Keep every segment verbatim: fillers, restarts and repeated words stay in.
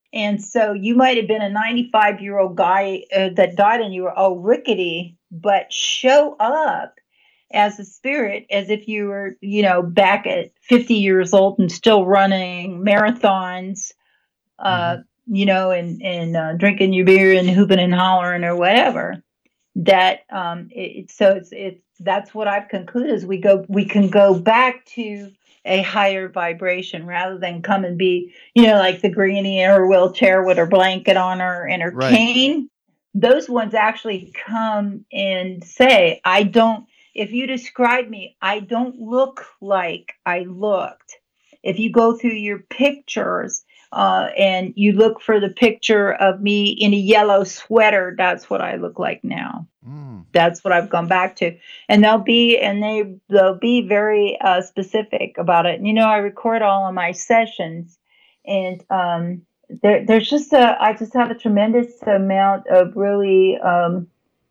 And so you might have been a ninety-five year old guy uh, that died and you were all rickety, but show up as a spirit as if you were, you know, back at fifty years old and still running marathons, uh, Hmm. you know, and, and uh, drinking your beer and hooping and hollering or whatever. That um, it, so it's it's that's what I've concluded is we go we can go back to a higher vibration rather than come and be, you know, like the granny in her wheelchair with her blanket on her and her Right. cane. Those ones actually come and say, I don't, if you describe me, I don't look like I looked. If you go through your pictures, uh, and you look for the picture of me in a yellow sweater, that's what I look like now. Mm. That's what I've gone back to. And they'll be, and they, they'll be very uh, specific about it. And, you know, I record all of my sessions and, um, there, there's just a, I just have a tremendous amount of really, um,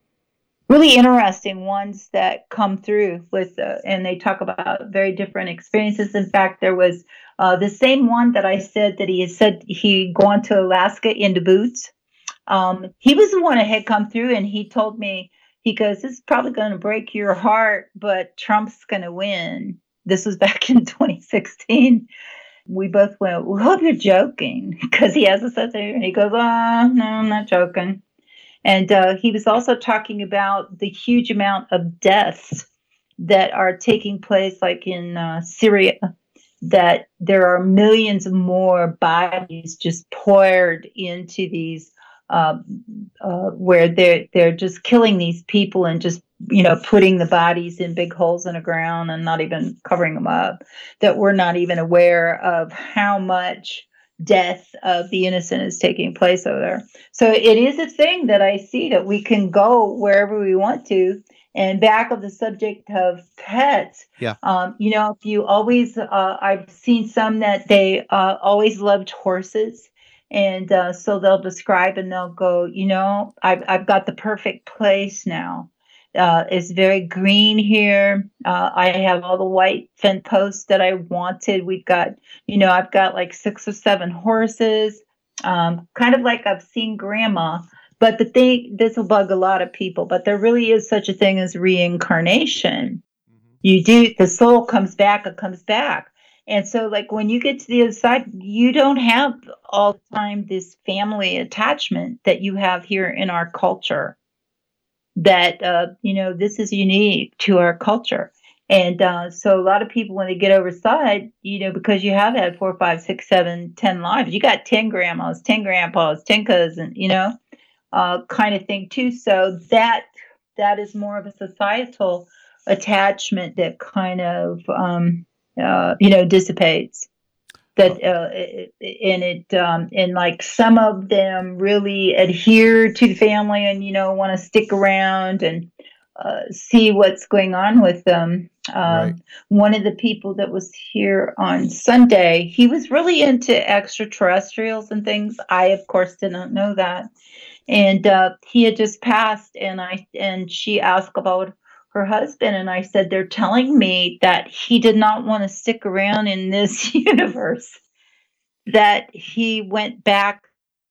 really interesting ones that come through with, uh, and they talk about very different experiences. In fact, there was uh, the same one that I said that he had said he'd gone to Alaska in the boots. Um, he was the one that had come through, and he told me, he goes, "This is probably going to break your heart, but Trump's going to win." This was back in twenty sixteen. We both went, "We hope you're joking," because he has a sense of humor. And he goes, "Oh, no, I'm not joking." And uh, he was also talking about the huge amount of deaths that are taking place, like in uh, Syria, that there are millions more bodies just poured into these, um, uh, where they're they're just killing these people and just, you know, putting the bodies in big holes in the ground and not even covering them up. That we're not even aware of how much death of the innocent is taking place over there. So it is a thing that I see that we can go wherever we want to. And back of the subject of pets, Yeah. um, you know, if you always, uh, I've seen some that they uh, always loved horses. And uh, so they'll describe and they'll go, you know, I've, I've got the perfect place now. Uh, it's very green here. Uh, I have all the white fence posts that I wanted. We've got, you know, I've got like six or seven horses, um, kind of like I've seen grandma. But the thing, this will bug a lot of people, but there really is such a thing as reincarnation. Hmm. You do, the soul comes back, it comes back. And so, like, when you get to the other side, you don't have all the time this family attachment that you have here in our culture. That, uh, you know, this is unique to our culture. And uh, so, a lot of people, when they get over side, you know, because you have had four, five, six, seven, ten lives, you got ten grandmas, ten grandpas, ten cousins, you know, uh, kind of thing too. So that that is more of a societal attachment that kind of um, uh, you know, dissipates. That Uh, uh, in it um, and like some of them really adhere to the family and, you know, want to stick around and uh, see what's going on with them. right. Um, one of the people that was here on Sunday, he was really into extraterrestrials and things. I, of course, did not know that, and uh, he had just passed, and I and she asked about her husband, and I said, they're telling me that he did not want to stick around in this universe, that he went back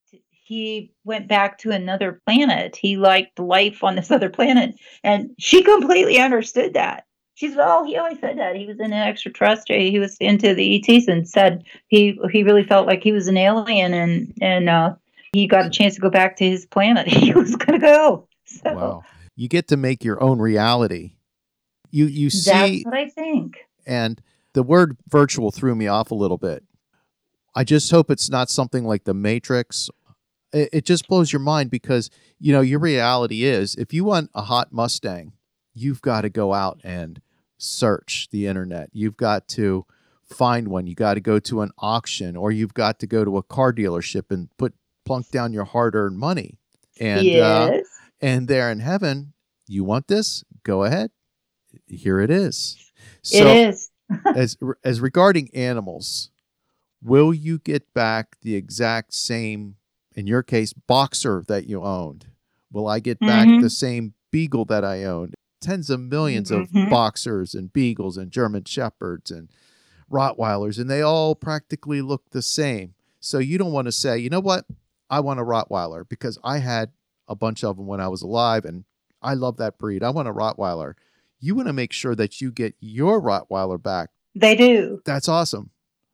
he went back to another planet. He liked life on this other planet, and she completely understood that. She said, "Oh, he always said that he was an extraterrestrial. He was into the E Ts, and said he he really felt like he was an alien, and and uh, he got a chance to go back to his planet. He was going to go." So Wow. You get to make your own reality. You you that's see, what I think. and the word virtual threw me off a little bit. I just hope it's not something like the Matrix. It, it just blows your mind because, you know, your reality is if you want a hot Mustang, you've got to go out and search the internet. You've got to find one. You got to go to an auction, or you've got to go to a car dealership and put plunk down your hard-earned money. And uh Yes, and there in heaven, you want this? Go ahead. Here it is. it So is. as as regarding animals, will you get back the exact same, in your case, boxer that you owned? Will I get back the Mm-hmm. same beagle that I owned? Tens of millions of Mm-hmm. boxers and beagles and German shepherds and Rottweilers, and they all practically look the same. So you don't want to say, you know what, I want a Rottweiler because I had a bunch of them when I was alive and I love that breed. I want a Rottweiler. You want to make sure that you get your Rottweiler back. They do. That's awesome.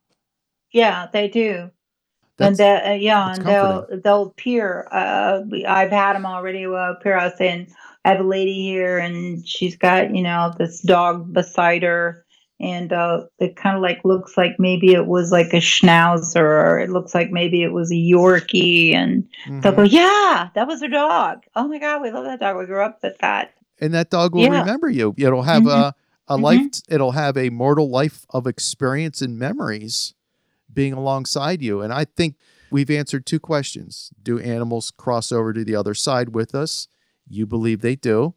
Yeah, they do. That's, and that, uh, yeah, that's and comforting. they'll they'll appear. Uh, we- I've had them already. Well, appear. I was saying, I have a lady here, and she's got you know this dog beside her, and uh, it kind of like looks like maybe it was like a Schnauzer, or it looks like maybe it was a Yorkie, and they'll go, Mhm. yeah, that was her dog. Oh my God, we love that dog. We grew up with that. And that dog will Yeah. remember you. It'll have Mhm. a, a Mhm. life, it'll have a mortal life of experience and memories being alongside you. And I think we've answered two questions. Do animals cross over to the other side with us? You believe they do.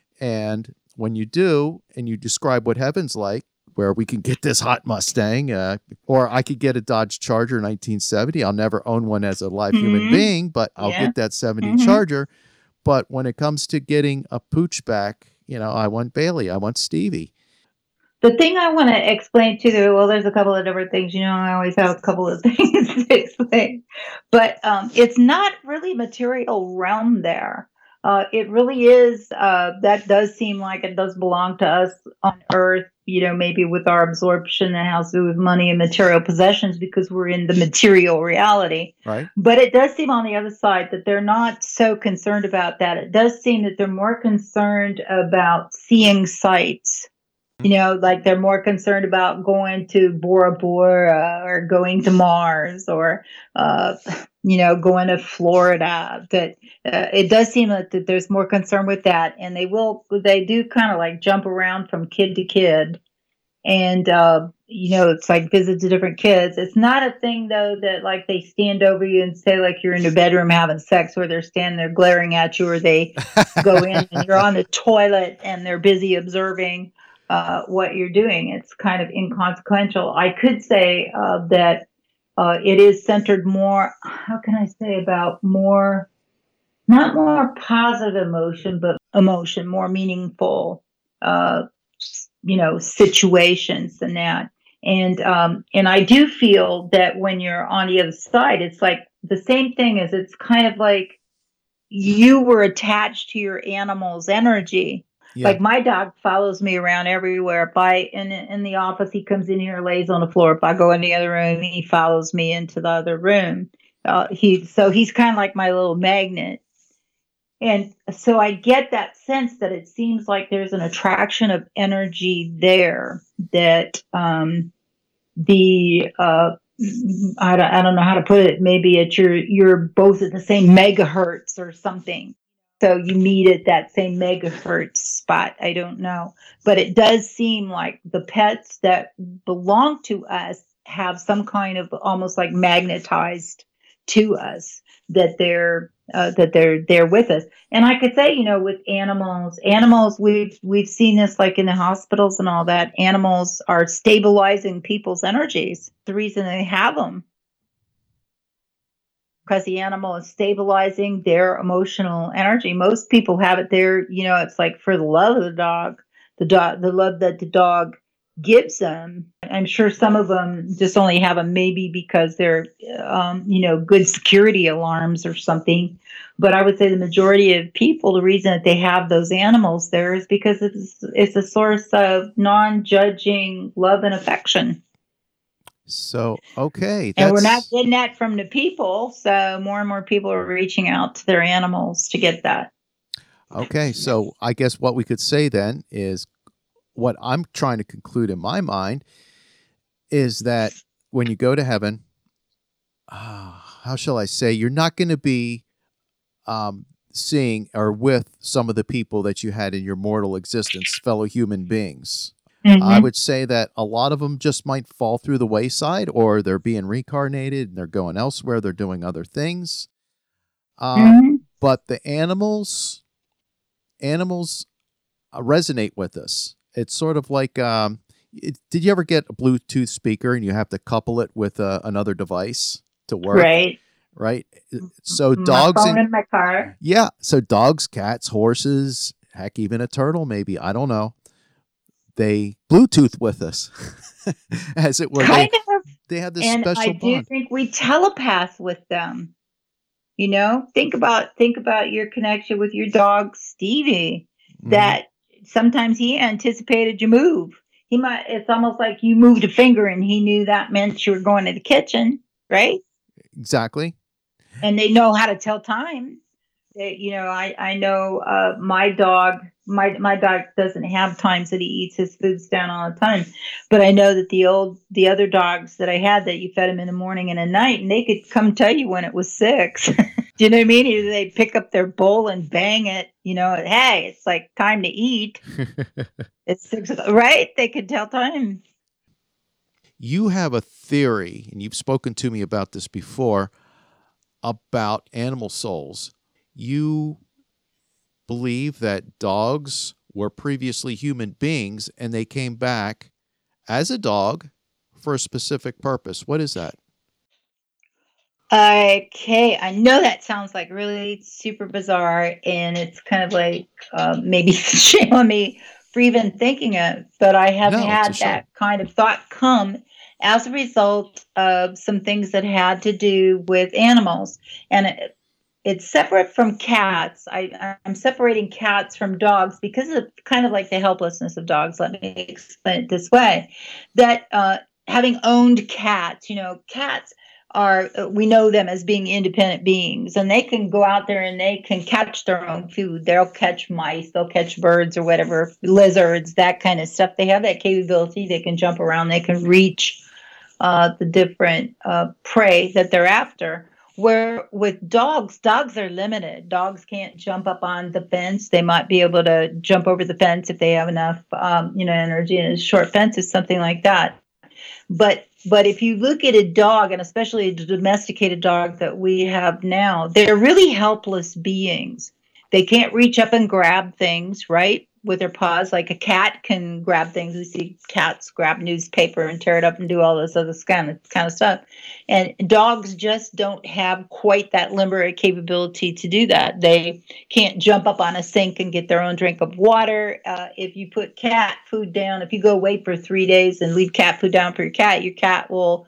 And when you do, and you describe what heaven's like, where we can get this hot Mustang, uh, or I could get a Dodge Charger nineteen seventy. I'll never own one as a live human Mhm. being, but I'll Yeah. get that seventy Mhm. Charger. But when it comes to getting a pooch back, you know, I want Bailey, I want Stevie. The thing I want to explain to you, well, there's a couple of different things. You know, I always have a couple of things to explain, but um, it's not really material realm there. Uh, it really is. Uh, that does seem like it does belong to us on Earth. You know, maybe with our absorption and has to do with money and material possessions because we're in the material reality. Right. But it does seem on the other side that they're not so concerned about that. It does seem that they're more concerned about seeing sights. You know, like they're more concerned about going to Bora Bora or going to Mars or, uh, you know, going to Florida. That uh, it does seem like that there's more concern with that, and they will, they do kind of like jump around from kid to kid, and uh, you know, it's like visit to different kids. It's not a thing though that like they stand over you and say like you're in the bedroom having sex, or they're standing there glaring at you, or they go in and you're on the toilet and they're busy observing uh, what you're doing. It's kind of inconsequential. I could say uh, that uh, it is centered more, how can I say, about more, not more positive emotion, but emotion, more meaningful, uh, you know, situations than that. And um, and I do feel that when you're on the other side, it's like the same thing as it's kind of like you were attached to your animal's energy. Yeah. Like my dog follows me around everywhere. If I in in the office, he comes in here, lays on the floor. If I go in the other room, he follows me into the other room. Uh, he so he's kind of like my little magnet. And so I get that sense that it seems like there's an attraction of energy there that um, the uh, I don't, I don't know how to put it. Maybe it's you're you're both at the same megahertz or something. So you meet at that same megahertz spot. I don't know, but it does seem like the pets that belong to us have some kind of almost like magnetized to us, that they're uh, that they're there with us. And I could say, you know, with animals, animals we've we've seen this like in the hospitals and all that. Animals are stabilizing people's energies. The reason they have them, because the animal is stabilizing their emotional energy. Most people have it there, you know, it's like for the love of the dog, the dog, the love that the dog gives them. I'm sure some of them just only have them maybe because they're, um, you know, good security alarms or something. But I would say the majority of people, the reason that they have those animals there is because it's it's a source of non-judging love and affection. So, okay. And we're not That's getting that from the people. So more and more people are reaching out to their animals to get that. okay. So I guess what we could say then is what I'm trying to conclude in my mind is that when you go to heaven, uh, how shall I say, you're not going to be um, seeing or with some of the people that you had in your mortal existence, fellow human beings. Mm-hmm. I would say that a lot of them just might fall through the wayside, or they're being reincarnated and they're going elsewhere. They're doing other things. Um, Mm-hmm. But the animals, animals uh, resonate with us. It's sort of like, um, it, did you ever get a Bluetooth speaker and you have to couple it with uh, another device to work? Right. Right. So My dogs phone and in my car. yeah. So dogs, cats, horses, heck, even a turtle, maybe. I don't know. They Bluetooth with us, as it were. Kind They, of. They have this And I special do bond. think we telepath with them. You know, think about think about your connection with your dog Stevie. Hmm. That sometimes he anticipated your move. He might. It's almost like you moved a finger and he knew that meant you were going to the kitchen, right? Exactly. And they know how to tell time. They, you know, I I know uh, my dog. My my dog doesn't have times that he eats his foods down all the time, but I know that the old the other dogs that I had that you fed them in the morning and at night, and they could come tell you when it was six. Do you know what I mean? Either they pick up their bowl and bang it, you know, hey, it's like time to eat. It's six o'clock, right? They could tell time. You have a theory, and you've spoken to me about this before, about animal souls. You believe that dogs were previously human beings and they came back as a dog for a specific purpose. What is that? Okay, I know that sounds like really super bizarre, and it's kind of like uh, maybe shame on me for even thinking it, but I have No, it's a had shame. that kind of thought come as a result of some things that had to do with animals, and it, it's separate from cats. I, I'm separating cats from dogs because of kind of like the helplessness of dogs. Let me explain it this way: that uh, having owned cats, you know, cats are we know them as being independent beings, and they can go out there and they can catch their own food. They'll catch mice, they'll catch birds or whatever, lizards, that kind of stuff. They have that capability. They can jump around, they can reach uh, the different uh, prey that they're after. Where with dogs, dogs are limited. Dogs can't jump up on the fence. They might be able to jump over the fence if they have enough, um, you know, energy. And a short fence is something like that. But but if you look at a dog, and especially a domesticated dog that we have now, they're really helpless beings. They can't reach up and grab things, right? With their paws, like a cat can grab things. We see cats grab newspaper and tear it up and do all this other kind of kind of stuff. And dogs just don't have quite that limber capability to do that. They can't jump up on a sink and get their own drink of water. Uh, if you put cat food down, if you go away for three days and leave cat food down for your cat, your cat will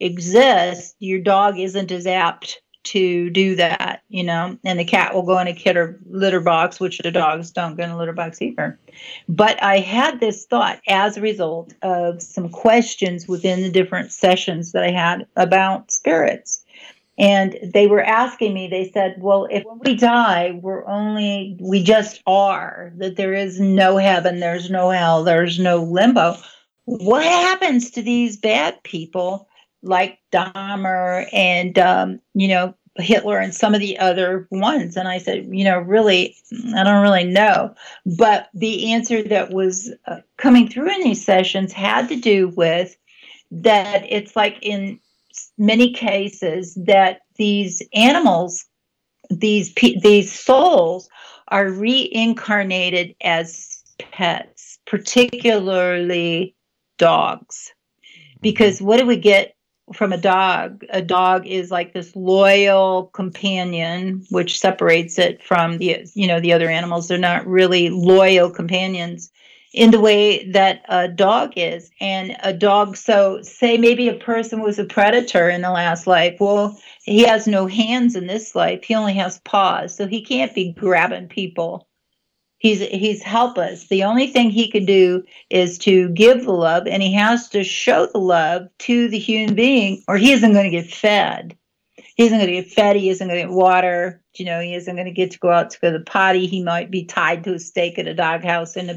exist. Your dog isn't as apt to do that, you know, and the cat will go in a litter, litter box, which the dogs don't go in a litter box either. But I had this thought as a result of some questions within the different sessions that I had about spirits. And they were asking me, they said, well, if we die, we're only, we just are, that there is no heaven, there's no hell, there's no limbo. What happens to these bad people like Dahmer and, um, you know, Hitler and some of the other ones? And I said, you know, really, I don't really know. But the answer that was uh, coming through in these sessions had to do with that it's like in many cases that these animals, these these souls, are reincarnated as pets, particularly dogs. Because what do we get from a dog? A dog is like this loyal companion, which separates it from the you know the other animals. They're not really loyal companions in the way that a dog is. And a dog, so say maybe a person was a predator in the last life. Well, he has no hands in this life. He only has paws, so he can't be grabbing people. He's he's helpless. The only thing he could do is to give the love, and he has to show the love to the human being, or he isn't going to get fed. He isn't going to get fed. He isn't going to get water. You know, he isn't going to get to go out to go to the potty. He might be tied to a stake at a doghouse in the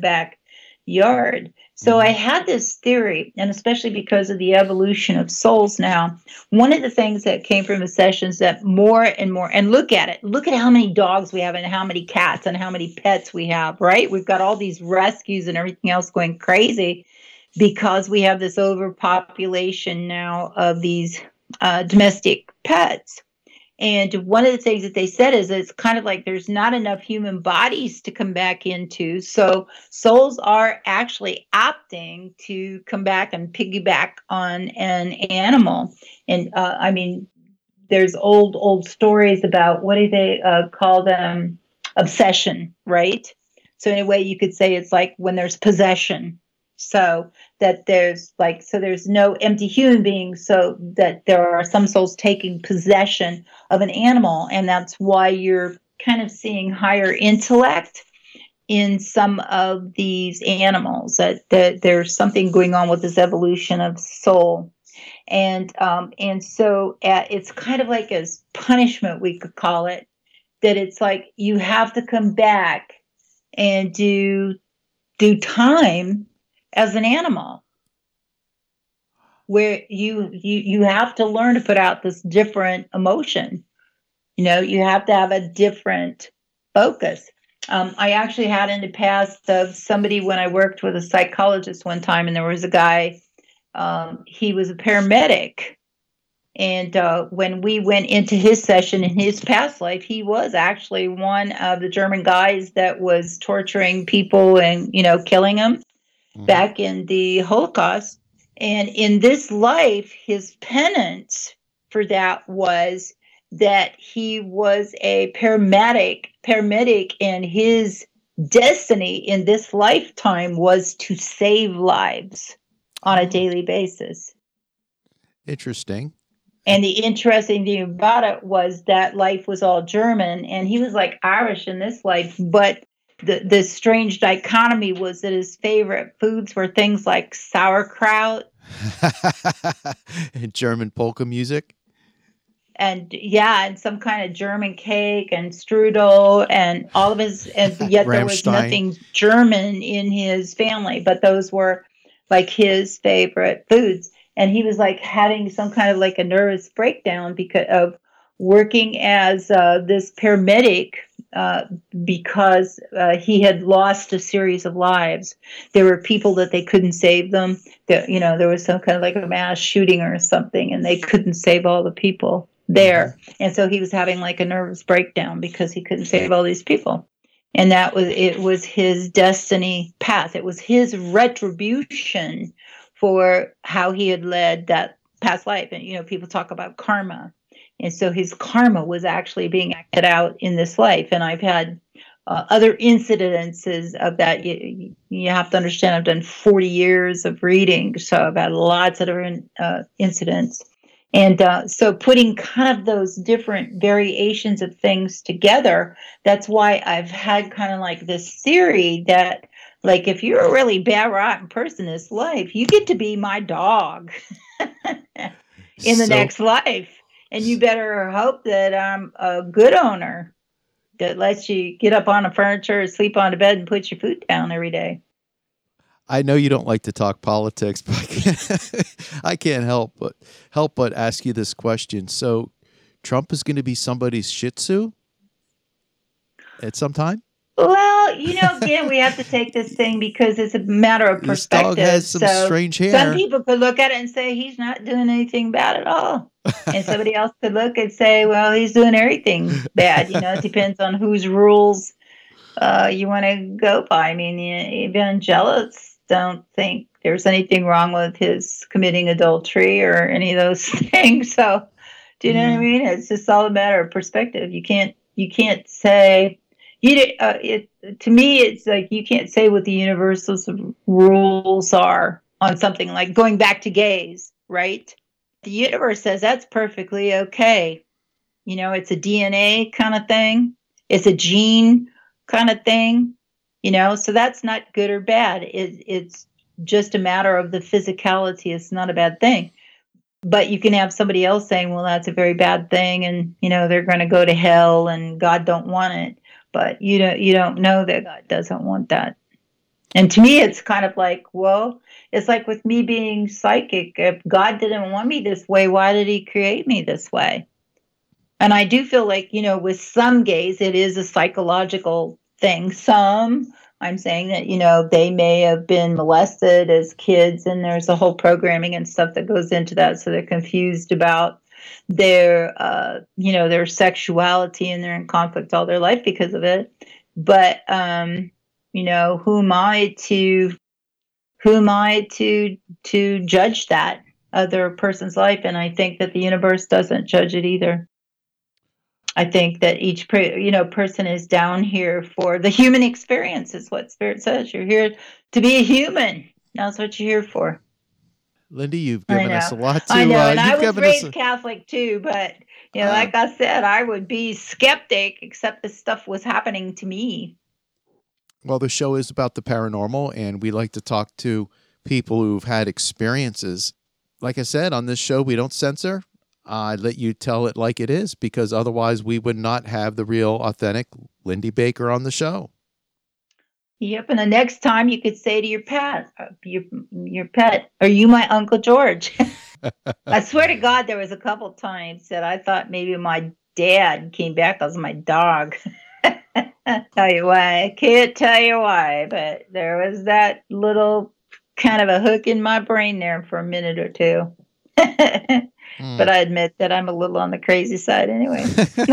backyard. So I had this theory, and especially because of the evolution of souls now, one of the things that came from the sessions that more and more, and look at it, look at how many dogs we have and how many cats and how many pets we have, right? We've got all these rescues and everything else going crazy because we have this overpopulation now of these uh, domestic pets. And one of the things that they said is it's kind of like there's not enough human bodies to come back into. So souls are actually opting to come back and piggyback on an animal. And uh, I mean, there's old, old stories about what do they uh, call them? Obsession, right? So in a way you could say it's like when there's possession. So that there's like, so there's no empty human beings, so that there are some souls taking possession of an animal. And that's why you're kind of seeing higher intellect in some of these animals, that, that there's something going on with this evolution of soul. And um, and so uh, it's kind of like as punishment, we could call it, that it's like you have to come back and do do time as an animal, where you you you have to learn to put out this different emotion. You know, you have to have a different focus. Um, I actually had in the past of somebody when I worked with a psychologist one time, and there was a guy. Um, he was a paramedic, and uh, when we went into his session in his past life, he was actually one of the German guys that was torturing people and, you know, killing them mm-hmm. back in the Holocaust. And in this life, his penance for that was that he was a paramedic, paramedic, and his destiny in this lifetime was to save lives on a daily basis. Interesting. And the interesting thing about it was that life was all German, and he was like Irish in this life. But the, the strange dichotomy was that his favorite foods were things like sauerkraut. And German polka music. And yeah, and some kind of German cake and strudel and all of his, and yet there was nothing German in his family, but those were like his favorite foods. And he was like having some kind of like a nervous breakdown because of working as uh, this paramedic uh, because uh, he had lost a series of lives. There were people that they couldn't save them. That, you know, there was some kind of like a mass shooting or something, and they couldn't save all the people there. And so he was having like a nervous breakdown because he couldn't save all these people. And that was, it was his destiny path. It was his retribution for how he had led that past life. And, you know, people talk about karma. And so his karma was actually being acted out in this life. And I've had uh, other incidences of that. You, you have to understand, I've done forty years of reading. So I've had lots of different uh, incidents. And uh, so putting kind of those different variations of things together, that's why I've had kind of like this theory that, like, if you're a really bad, rotten person in this life, you get to be my dog in the so, next life. And you better hope that I'm a good owner that lets you get up on the furniture, sleep on the bed, and put your foot down every day. I know you don't like to talk politics, but I can't, I can't help but help but ask you this question. So, Trump is going to be somebody's Shih Tzu at some time? Well, you know, again, we have to take this thing because it's a matter of perspective. This dog has some so strange hair. Some people could look at it and say he's not doing anything bad at all, and somebody else could look and say, well, he's doing everything bad. You know, it depends on whose rules uh, you want to go by. I mean, the evangelists don't think there's anything wrong with his committing adultery or any of those things. So, do you know mm. what I mean? It's just all a matter of perspective. You can't, you can't say, you. Uh, it to me, it's like you can't say what the universal rules are on something like going back to gays, right? The universe says that's perfectly okay. You know, it's a D N A kind of thing. It's a gene kind of thing. You know, so that's not good or bad. It, it's just a matter of the physicality. It's not a bad thing. But you can have somebody else saying, well, that's a very bad thing, and, you know, they're going to go to hell and God don't want it. But you don't, you don't know that God doesn't want that. And to me, it's kind of like, well, it's like with me being psychic. If God didn't want me this way, why did he create me this way? And I do feel like, you know, with some gays, it is a psychological thing. Some, I'm saying that, you know, they may have been molested as kids, and there's a whole programming and stuff that goes into that. So they're confused about their, uh, you know, their sexuality, and they're in conflict all their life because of it. But, um, you know, who am I to, who am I to, to judge that other person's life? And I think that the universe doesn't judge it either. I think that each, you know, person is down here for the human experience, is what Spirit says. You're here to be a human. That's what you're here for. Lindy, you've I given us know. a lot I to. know. Uh, And I you've was given us. raised A, Catholic too, but you know, uh, like I said, I would be skeptic except this stuff was happening to me. well, the show is about the paranormal, and we like to talk to people who've had experiences. Like I said, on this show, we don't censor. I let you tell it like it is, because otherwise we would not have the real, authentic Lindy Baker on the show. Yep. And the next time you could say to your pet, uh, your your pet, "Are you my Uncle George?" I swear to God, there was a couple times that I thought maybe my dad came back as my dog. Tell you why. I can't tell you why, but there was that little kind of a hook in my brain there for a minute or two. Hmm. But I admit that I'm a little on the crazy side anyway.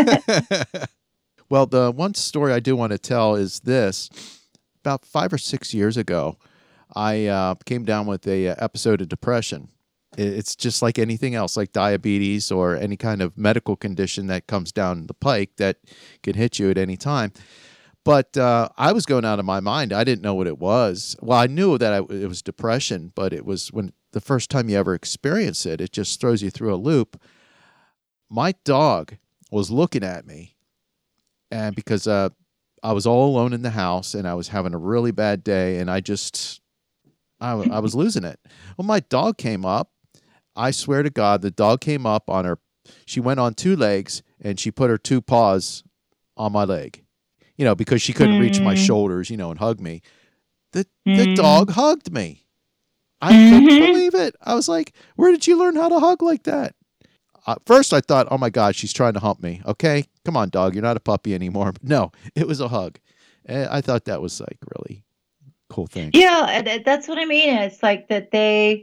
Well, the one story I do want to tell is this. About five or six years ago, I uh, came down with a uh, episode of depression. It- It's just like anything else, like diabetes or any kind of medical condition that comes down the pike that can hit you at any time. But uh, I was going out of my mind. I didn't know what it was. Well, I knew that I, it was depression, but it was when the first time you ever experience it, it just throws you through a loop. My dog was looking at me, and because uh, I was all alone in the house and I was having a really bad day, and I just, I, w- I was losing it. Well, my dog came up. I swear to God, the dog came up on her. She went on two legs and she put her two paws on my leg, you know, because she couldn't reach my Mm. shoulders, you know, and hug me. The, the Mm. dog hugged me. I Mhm. couldn't believe it. I was like, where did you learn how to hug like that? Uh, first, I thought, oh my God, she's trying to hump me. Okay, come on, dog, you're not a puppy anymore. But no, it was a hug. And I thought that was like really cool thing. Yeah, and that- that's what I mean. It's like that they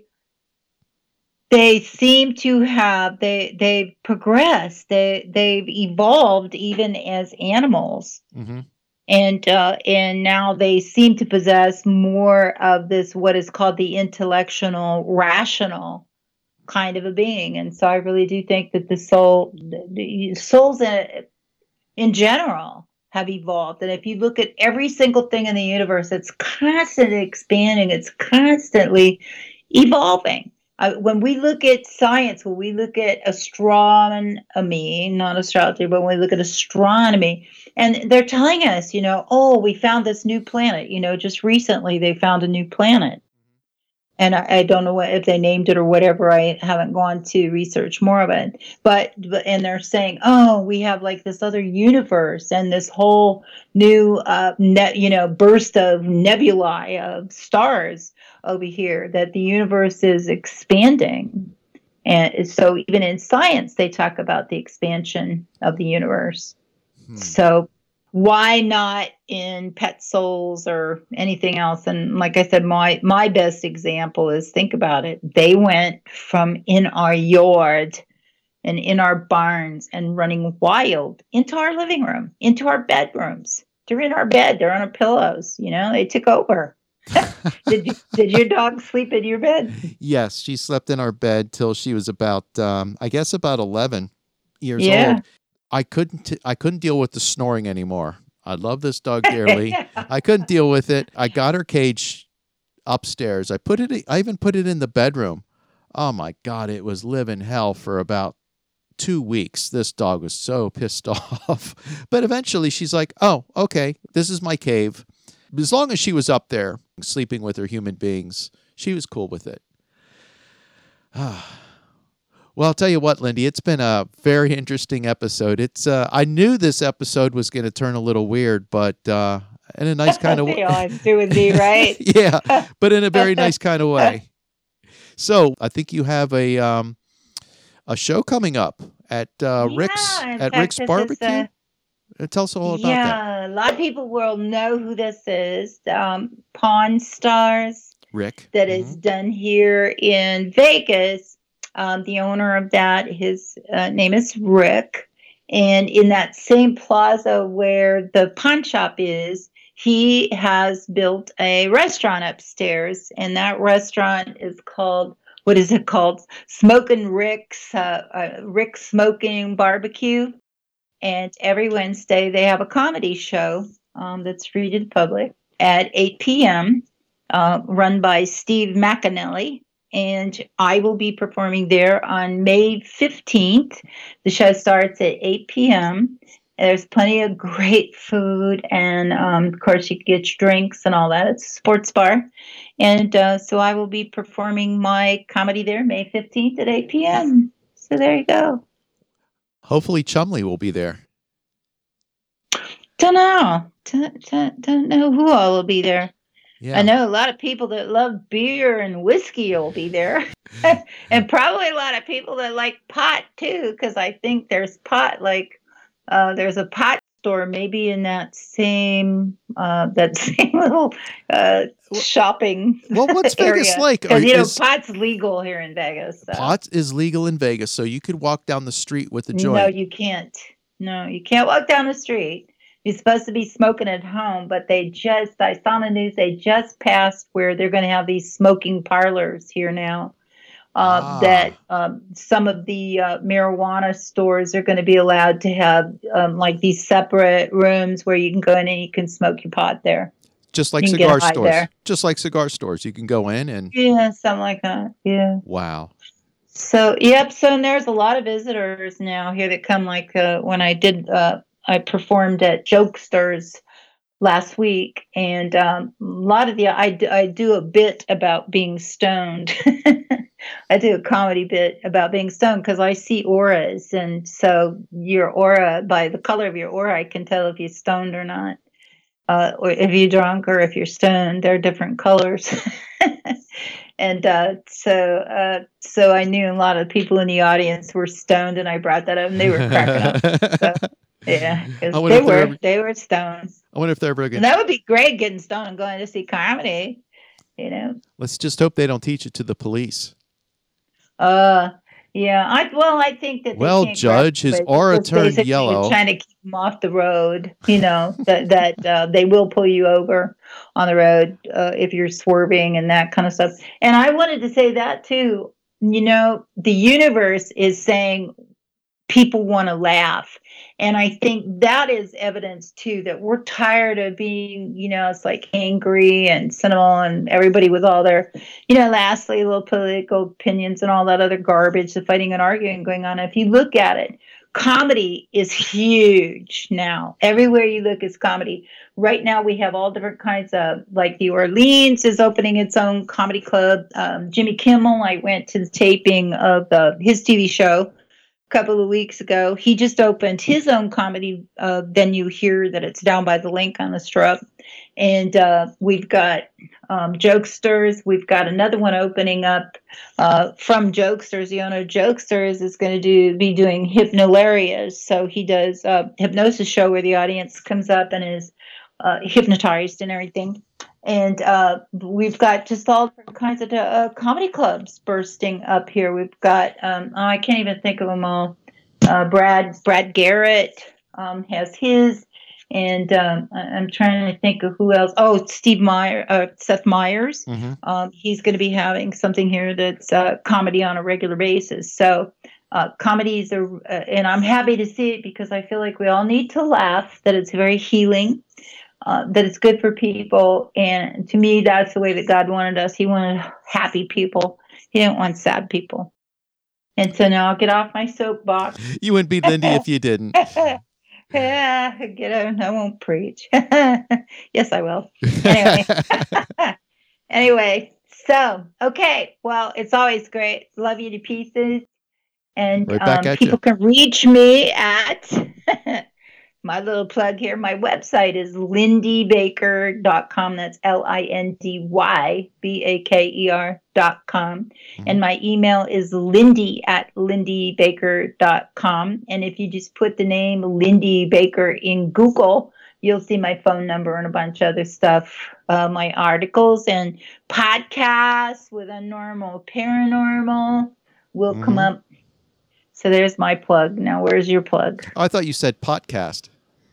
they seem to have they they've progressed. They they've evolved even as animals. Mm-hmm. And uh, and now they seem to possess more of this what is called the intellectual rational kind of a being. And so I really do think that the soul the, the souls in, in general have evolved. And if you look at every single thing in the universe, it's constantly expanding, it's constantly evolving. Uh, when we look at science, when we look at astronomy, not astrology, but when we look at astronomy, and they're telling us, you know, oh, we found this new planet. You know, just recently they found a new planet. And I, I don't know what, if they named it or whatever. I haven't gone to research more of it. But, but and they're saying, oh, we have like this other universe and this whole new, uh, net, you know, burst of nebulae of stars over here. That the universe is expanding. And so even in science, they talk about the expansion of the universe. Hmm. So why not in pet souls or anything else? And like I said, my my best example is, think about it. They went from in our yard and in our barns and running wild into our living room, into our bedrooms. They're in our bed. They're on our pillows. You know, they took over. did you, did your dog sleep in your bed? Yes, she slept in our bed till she was about, um, I guess, about eleven years Yeah. old. I couldn't, I couldn't deal with the snoring anymore. I love this dog dearly. I couldn't deal with it. I got her cage upstairs. I put it, I even put it in the bedroom. Oh my God, it was living hell for about two weeks. This dog was so pissed off. But eventually she's like, oh, okay, this is my cave. As long as she was up there sleeping with her human beings, she was cool with it. Well, I'll tell you what, Lindy, it's been a very interesting episode. It's uh, I knew this episode was going to turn a little weird, but uh, in a nice kind of way. They always do with me, right? Yeah, but in a very nice kind of way. So I think you have a um, a show coming up at uh, Yeah, Rick's in at fact, Rick's this is, Barbecue. uh, Uh, Tell us all about that. Yeah, a lot of people will know who this is. Um, Pawn Stars, Rick. that Mhm. is done here in Vegas. Um, the owner of that, his uh, name is Rick. And in that same plaza where the pawn shop is, he has built a restaurant upstairs. And that restaurant is called, what is it called? Smoking Rick's, uh, uh, Rick's Smoking Barbecue. And every Wednesday they have a comedy show um, that's free to the public at eight p.m. uh, run by Steve McAnally. And I will be performing there on May fifteenth. The show starts at eight p.m. There's plenty of great food. And, um, of course, you can get your drinks and all that. It's a sports bar. And uh, so I will be performing my comedy there May fifteenth at eight p.m. So there you go. Hopefully Chumley will be there. Don't know. Don't, don't, don't know who all will be there. Yeah. I know a lot of people that love beer and whiskey will be there. And probably a lot of people that like pot too, because I think there's pot, like uh, there's a pot store maybe in that same uh, that same little uh, shopping Well, what's area. Vegas like? Because, Are- you know, is- pot's legal here in Vegas. So. Pot is legal in Vegas, so you could walk down the street with a joint. No, you can't. No, you can't walk down the street. You're supposed to be smoking at home, but they just, I saw on the news, they just passed where they're going to have these smoking parlors here now. Uh, Ah. That um, some of the uh, marijuana stores are going to be allowed to have um, like these separate rooms where you can go in and you can smoke your pot there. Just like You can get cigar high stores. there. Just like cigar stores. You can go in and Yeah, something like that. Yeah. wow. So, yep. So, and there's a lot of visitors now here that come. Like uh, when I did, uh, I performed at Jokesters last week, and um, a lot of the I, d- I do a bit about being stoned. I do a comedy bit about being stoned because I see auras, and so your aura, by the color of your aura, I can tell if you're stoned or not, uh, or if you're drunk or if you're stoned. They're different colors. And uh, so, uh, so I knew a lot of people in the audience were stoned, and I brought that up, and they were cracking up. So, yeah, because I wonder they if they're were ever- they were stoned, I wonder if they're ever and going. that would be great, getting stoned and going to see comedy. You know, Let's just hope they don't teach it to the police. uh, yeah. I well, I think that they Well, can't Judge, his graduate. aura It's turned basically yellow. Trying to keep them off the road. You know that that uh, they will pull you over on the road uh, if you're swerving and that kind of stuff. And I wanted to say that too. You know, the universe is saying people want to laugh. And I think that is evidence too that we're tired of being, you know, it's like angry and cynical and everybody with all their, you know, lastly, little political opinions and all that other garbage, the fighting and arguing going on. If you look at it, comedy is huge now. Everywhere you look is comedy. Right now we have all different kinds of, like the Orleans is opening its own comedy club. Um, Jimmy Kimmel, I went to the taping of the, his T V show a couple of weeks ago. He just opened his own comedy uh, venue here that it's down by the link on the strip. And uh, we've got um, Jokesters. We've got another one opening up uh, from Jokesters. The owner of Jokesters is going to do be doing Hypnolarias. So he does a hypnosis show where the audience comes up and is uh, hypnotized and everything. And uh, we've got just all different kinds of uh, comedy clubs bursting up here. We've got, um, oh, I can't even think of them all. Uh, Brad Brad Garrett um, has his, and um, I- I'm trying to think of who else. Oh, Steve Meyer, uh, Seth Meyers. Mm-hmm. Um, he's going to be having something here that's uh, comedy on a regular basis. So uh, comedies are, uh, and I'm happy to see it because I feel like we all need to laugh. That it's very healing. Uh, that it's good for people. And to me, that's the way that God wanted us. He wanted happy people. He didn't want sad people. And so now I'll get off my soapbox. You wouldn't be Lindy if you didn't. Yeah, get out. I won't preach. Yes, I will. Anyway. Anyway, so, okay. Well, it's always great. Love you to pieces. And Right back um, at people you. can reach me at my little plug here. My website is lindy baker dot com. That's L I N D Y B A K E R dot com. Mhm. And my email is lindy at lindy baker dot com. And if you just put the name Lindy Baker in Google, you'll see my phone number and a bunch of other stuff, uh, my articles and podcasts with Unnormal Paranormal will come Mhm. up. So there's my plug. Now, where's your plug? Oh, I thought you said podcast.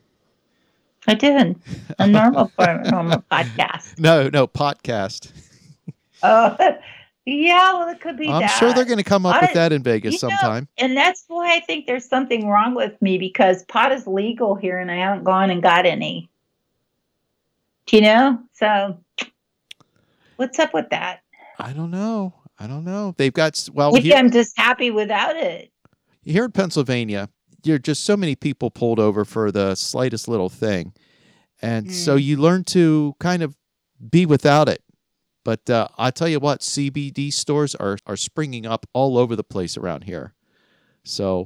I did. A normal paranormal podcast. No, no, podcast. Oh, yeah, well, it could be I'm that. sure they're going to come up I- with that in Vegas you know, sometime. And that's why I think there's something wrong with me because pot is legal here and I haven't gone and got any. Do you know? So What's up with that? I don't know. I don't know. They've got s- well Maybe here I'm just happy without it. here in Pennsylvania. There are just so many people pulled over for the slightest little thing, and so Mm. you learn to kind of be without it. But uh, I tell you what, C B D stores are are springing up all over the place around here. So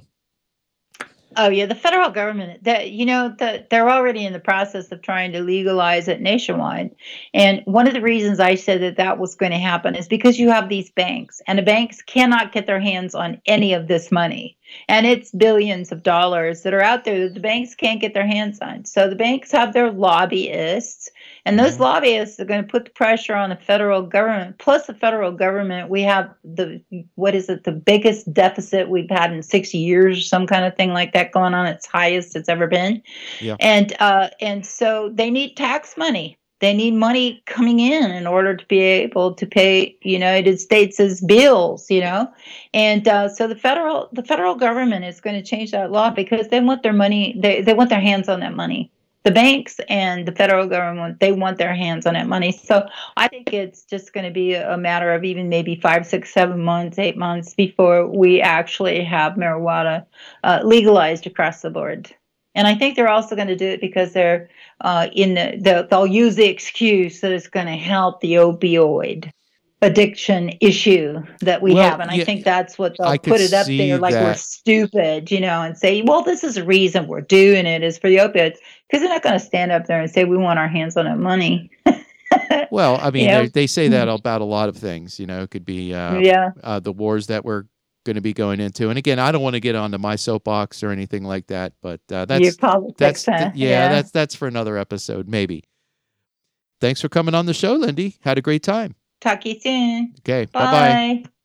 Oh yeah, the federal government, that you know, the, they're already in the process of trying to legalize it nationwide. And one of the reasons I said that that was going to happen is because you have these banks, and the banks cannot get their hands on any of this money. And it's billions of dollars that are out there that the banks can't get their hands on. So the banks have their lobbyists, and those mhm. lobbyists are going to put the pressure on the federal government. Plus, the federal government, we have the, what is it, the biggest deficit we've had in six years, some kind of thing like that going on. It's highest it's ever been. Yeah. And uh, and so they need tax money. They need money coming in in order to be able to pay United States' bills, you know, and uh, so the federal the federal government is going to change that law because they want their money. They they want their hands on that money. The banks and the federal government, they want their hands on that money. So I think it's just going to be a matter of even maybe five, six, seven months, eight months before we actually have marijuana uh, legalized across the board. And I think they're also going to do it because they're uh, in the, the they'll use the excuse that it's going to help the opioid addiction issue that we Well, have. And I yeah, think that's what I they'll could put it up see there like we're that. stupid, you know, and say, well, this is the reason we're doing it is for the opioids. Because they're not going to stand up there and say, we want our hands on that money. Well, I You mean, they know? they say that about a lot of things. You know, it could be uh, Yeah. uh, the wars that we're going to be going into. And again, I don't want to get onto my soapbox or anything like that. But uh, Your that's politics, that's huh? yeah, Yeah. that's that's for another episode, maybe. Thanks for coming on the show, Lindy. Had a great time. Talk to you soon. Okay, bye bye. Bye.